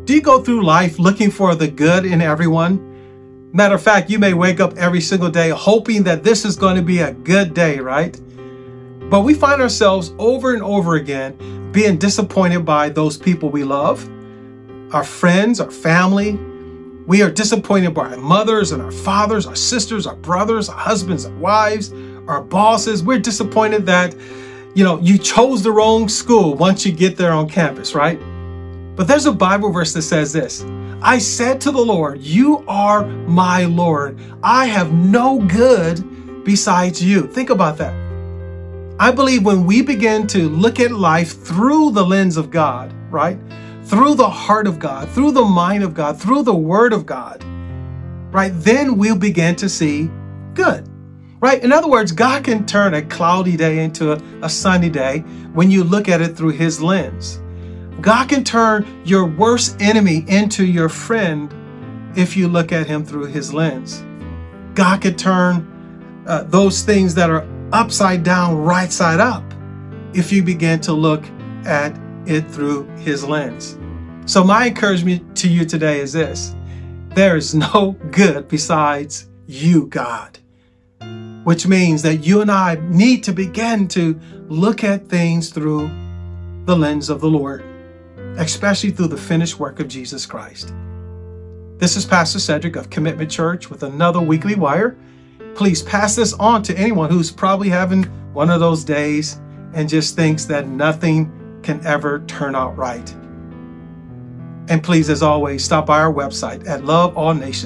Do you go through life looking for the good in everyone? Matter of fact, you may wake up every single day hoping that this is going to be a good day, right? But we find ourselves over and over again being disappointed by those people we love, our friends, our family. We are disappointed by our mothers and our fathers, our sisters, our brothers, our husbands, our wives, our bosses. We're disappointed that, you chose the wrong school once you get there on campus, right? But there's a Bible verse that says this: I said to the Lord, you are my Lord. I have no good besides you. Think about that. I believe when we begin to look at life through the lens of God, right? Through the heart of God, through the mind of God, through the word of God, right? Then we'll begin to see good, right? In other words, God can turn a cloudy day into a sunny day when you look at it through his lens. God can turn your worst enemy into your friend if you look at him through his lens. God can turn those things that are upside down, right side up, if you begin to look at it through his lens. So my encouragement to you today is this: there is no good besides you, God. Which means that you and I need to begin to look at things through the lens of the Lord, especially through the finished work of Jesus Christ. This is Pastor Cedric of Commitment Church with another Weekly Wire. Please pass this on to anyone who's probably having one of those days and just thinks that nothing can ever turn out right. And please, as always, stop by our website at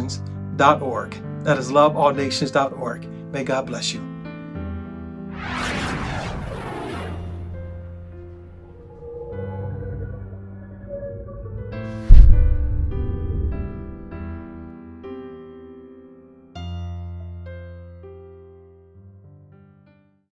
loveallnations.org. That is loveallnations.org. May God bless you.